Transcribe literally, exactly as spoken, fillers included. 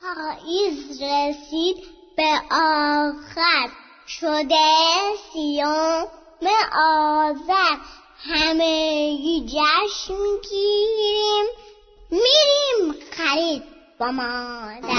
پاییز رسید به آخر، شده سیوم آذر. همگی جشن میگیریم، میریم خرید با مادر.